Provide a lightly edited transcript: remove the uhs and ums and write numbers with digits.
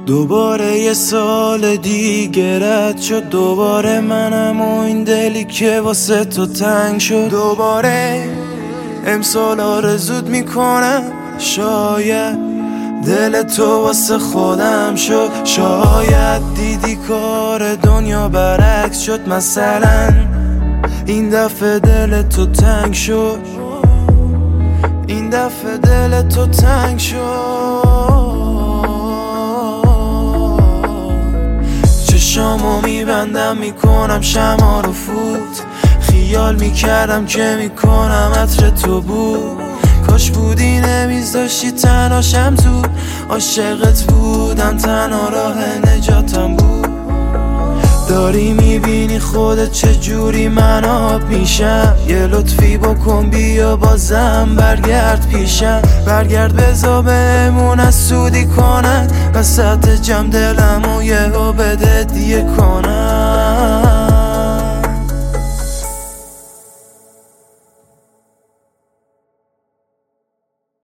دوباره یه سال دیگه رد شد، دوباره منم و این دلی که واسه تو تنگ شد. دوباره امسال آرزوت میکنم شاید دل تو واسه خودم شد. شاید دیدی کار دنیا برعکس شد، مثلا این دفعه دل تو تنگ شد، این دفعه دل تو تنگ شد. چشامو میبندم میکنم شمع رو فوت، خیال میکردم که میکنم عطر تو بود. کاش بودی نمیذاشتی تنهاشم زود، عاشقت بودم تنها راه نجاتم بود. داری میبینی خودت چجوری من آب میشم، یه لطفی بکن بیا بازم برگرد پیشم. برگرد بزا بهمون از سودی کنن، وسط جمع دلمو یهو بده دیه کنن.